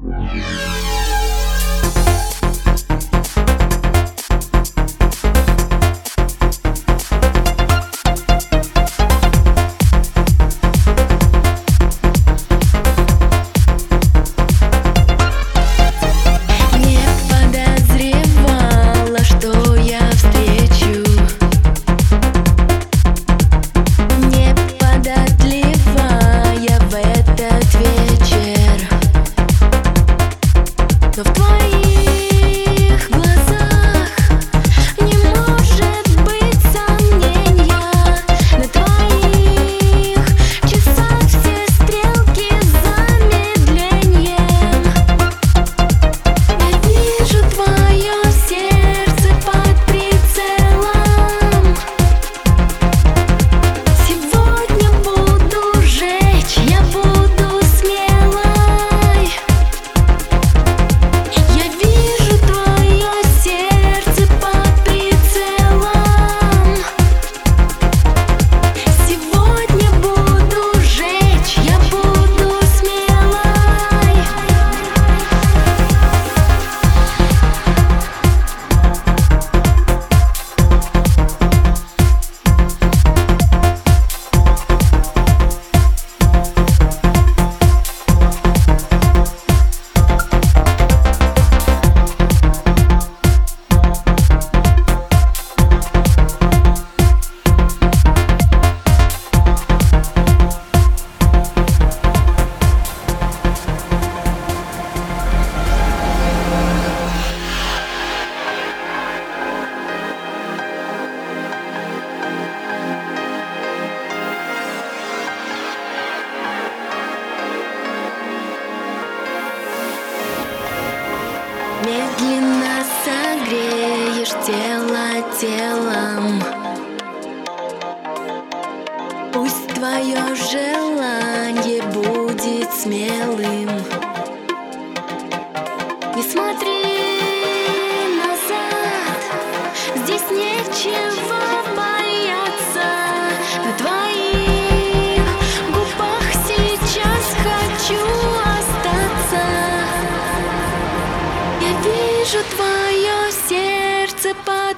Но в твоих глазах не может быть сомнения. На твоих часах все стрелки замедлением. Я вижу твое сердце под прицелом. Сегодня буду жечь, я буду смелой. Я вижу твое сердце под прицелом. Сегодня буду жечь, я буду смелой. Медленно согреешь тело телом. Пусть твое желание будет смелым. Не смотри назад, здесь нечего бояться. На твоих губах сейчас хочу остаться. Я вижу твое сердце под